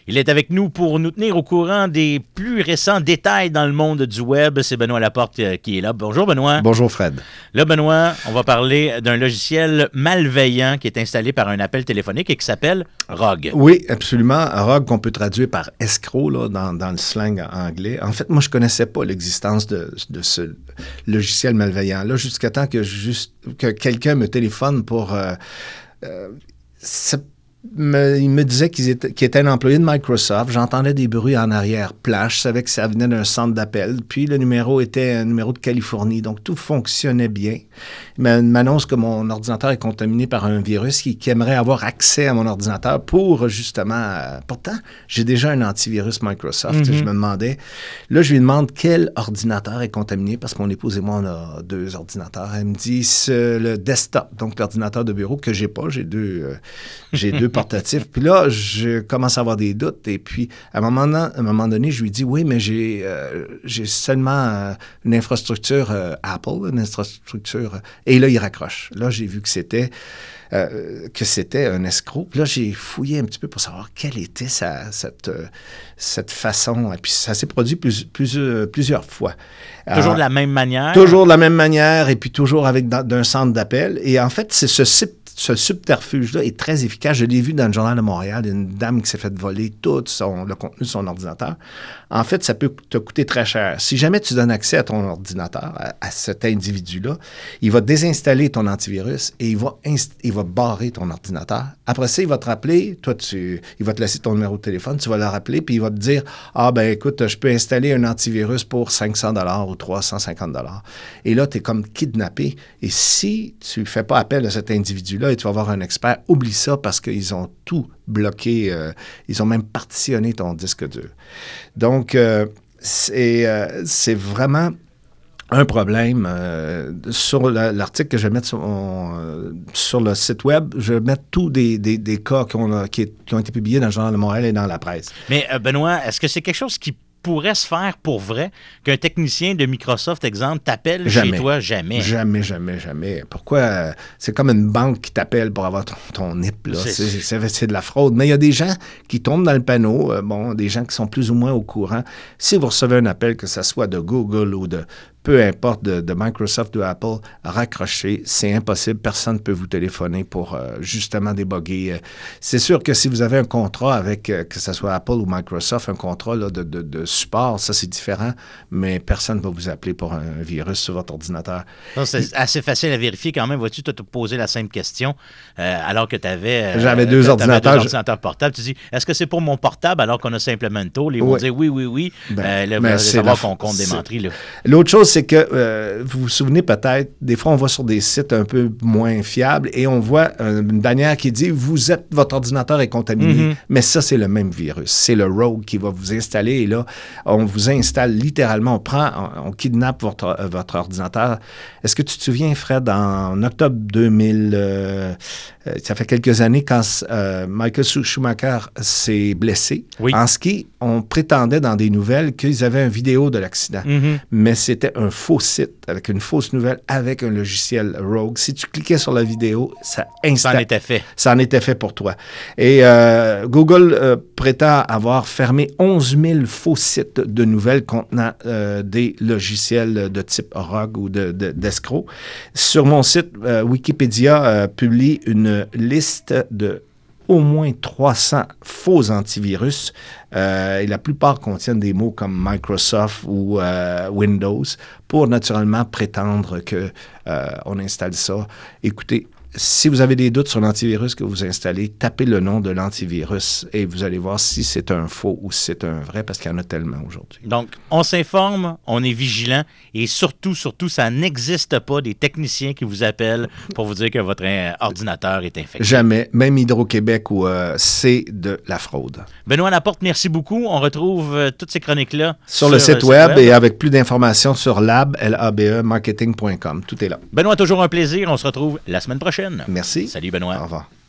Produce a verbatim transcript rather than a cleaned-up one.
Il est avec nous pour nous tenir au courant des plus récents détails dans le monde du web. C'est Benoît Laporte qui est là. Bonjour Benoît. Bonjour Fred. Là Benoît, on va parler d'un logiciel malveillant qui est installé par un appel téléphonique et qui s'appelle Rogue. Oui, absolument. Rogue qu'on peut traduire par escroc là, dans, dans le slang anglais. En fait, moi je connaissais pas l'existence de, de ce logiciel malveillant-là jusqu'à temps que, juste, que quelqu'un me téléphone pour... Euh, euh, Me, il me disait qu'il était, qu'il était un employé de Microsoft. J'entendais des bruits en arrière-plan. Je savais que ça venait d'un centre d'appel. Puis le numéro était un numéro de Californie. Donc tout fonctionnait bien. Il m'annonce que mon ordinateur est contaminé par un virus qui, qui aimerait avoir accès à mon ordinateur pour justement... Euh, pourtant, j'ai déjà un antivirus Microsoft. Mm-hmm. Je me demandais... Là, je lui demande quel ordinateur est contaminé parce que mon épouse et moi, on a deux ordinateurs. Elle me dit c'est le desktop, donc l'ordinateur de bureau que j'ai pas. J'ai deux, euh, j'ai deux portatif. Puis là, je commence à avoir des doutes. Et puis, à un moment, à un moment donné, je lui dis, oui, mais j'ai, euh, j'ai seulement euh, une infrastructure euh, Apple, une infrastructure... Et là, il raccroche. Là, j'ai vu que c'était, euh, que c'était un escroc. Puis là, j'ai fouillé un petit peu pour savoir quelle était sa, cette, euh, cette façon. Et puis, ça s'est produit plus, plus, euh, plusieurs fois. Toujours euh, de la même manière? Toujours de la même manière. Et puis, toujours avec d'un centre d'appel. Et en fait, c'est ce site Ce subterfuge-là est très efficace. Je l'ai vu dans le Journal de Montréal, une dame qui s'est fait voler tout son, le contenu de son ordinateur. En fait, ça peut te coûter très cher. Si jamais tu donnes accès à ton ordinateur, à, à cet individu-là, il va désinstaller ton antivirus et il va, inst- il va barrer ton ordinateur. Après ça, il va te rappeler, toi, tu, il va te laisser ton numéro de téléphone, tu vas le rappeler, puis il va te dire « Ah, ben écoute, je peux installer un antivirus pour cinq cents dollars ou trois cent cinquante dollars. » Et là, tu es comme kidnappé. Et si tu ne fais pas appel à cet individu-là, et tu vas avoir un expert, oublie ça parce qu'ils ont tout bloqué. Euh, ils ont même partitionné ton disque dur. Donc, euh, c'est, euh, c'est vraiment un problème. Euh, sur la, l'article que je vais mettre sur, on, euh, sur le site web, je vais mettre tous des, des, des cas qu'on a, qui, qui ont été publiés dans le Journal de Montréal et dans la presse. Mais euh, Benoît, est-ce que c'est quelque chose qui pourrait se faire pour vrai qu'un technicien de Microsoft, exemple, t'appelle jamais. chez toi? Jamais. Jamais, jamais, jamais. Pourquoi? Euh, c'est comme une banque qui t'appelle pour avoir ton, ton N I P. Là. C'est, c'est, c'est, c'est de la fraude. Mais il y a des gens qui tombent dans le panneau, euh, bon, des gens qui sont plus ou moins au courant. Si vous recevez un appel, que ce soit de Google ou de peu importe, de, de Microsoft ou Apple, raccrochez. C'est impossible. Personne ne peut vous téléphoner pour euh, justement déboguer. C'est sûr que si vous avez un contrat avec, euh, que ce soit Apple ou Microsoft, un contrat là, de, de, de support, ça c'est différent, mais personne ne va vous appeler pour un virus sur votre ordinateur. Non, c'est assez facile à vérifier quand même. Vois-tu, tu as posé la simple question euh, alors que tu avais... Euh, J'avais deux ordinateurs. deux ordinateurs portables. Tu dis, est-ce que c'est pour mon portable alors qu'on a simplement une tôle? Ils vont oui. dire oui, oui, oui. Ben, euh, là, mais vous allez savoir la... qu'on compte des menteries. Là. L'autre chose, c'est que euh, vous vous souvenez peut-être, des fois, on va sur des sites un peu moins fiables et on voit une bannière qui dit « Vous êtes, votre ordinateur est contaminé. Mm-hmm. » Mais ça, c'est le même virus. C'est le Rogue qui va vous installer et là, on vous installe littéralement, on prend, on, on kidnappe votre, euh, votre ordinateur. Est-ce que tu te souviens, Fred, en octobre deux mille, euh, euh, ça fait quelques années, quand euh, Michael Schumacher s'est blessé oui. en ski, on prétendait dans des nouvelles qu'ils avaient une vidéo de l'accident. Mm-hmm. Mais c'était un faux site avec une fausse nouvelle avec un logiciel Rogue. Si tu cliquais sur la vidéo, ça installe. Ça en était fait. Ça en était fait pour toi. Et euh, Google euh, prétend avoir fermé onze mille faux sites de nouvelles contenant euh, des logiciels de type Rogue ou de, de, d'escrocs. Sur mon site, euh, Wikipédia euh, publie une liste de au moins trois cents faux antivirus euh, et la plupart contiennent des mots comme Microsoft ou euh, Windows pour naturellement prétendre que euh, on installe ça. Écoutez, si vous avez des doutes sur l'antivirus que vous installez, tapez le nom de l'antivirus et vous allez voir si c'est un faux ou si c'est un vrai, parce qu'il y en a tellement aujourd'hui. Donc, on s'informe, on est vigilant et surtout, surtout, ça n'existe pas des techniciens qui vous appellent pour vous dire que votre ordinateur est infecté. Jamais. Même Hydro-Québec, où euh, c'est de la fraude. Benoît Laporte, merci beaucoup. On retrouve euh, toutes ces chroniques-là sur, sur le site, euh, web, site web et avec plus d'informations sur lab, L A B E, marketing point com. Tout est là. Benoît, toujours un plaisir. On se retrouve la semaine prochaine. Merci. Salut, Benoît. Au revoir.